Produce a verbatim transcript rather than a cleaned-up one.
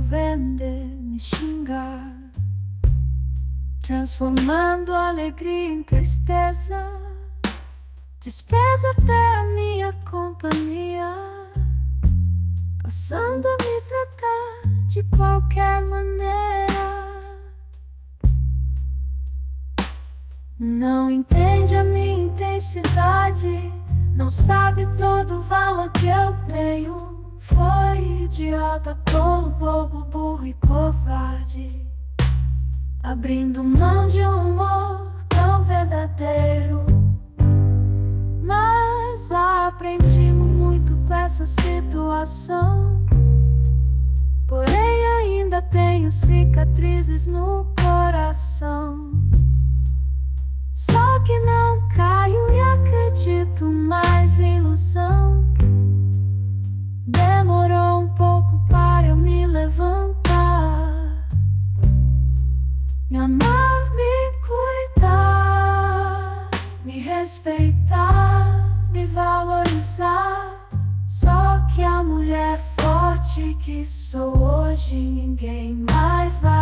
ofender, me xingar, transformando alegria em tristeza. Despreza até a minha companhia, passando a me tratar de qualquer maneira. Não entende a minha intensidade, não sabe todo o valor que eu tenho. Foi idiota, tolo, bobo, burro e covarde, abrindo mão de um amor tão verdadeiro. Mas aprendi muito com essa situação, porém ainda tenho cicatrizes no coração. Só que não caio e acredito mais em ilusão. Demorou um pouco para eu me levantar, me amar, me cuidar, me respeitar, me valorizar. Só que a mulher forte que sou hoje ninguém mais vai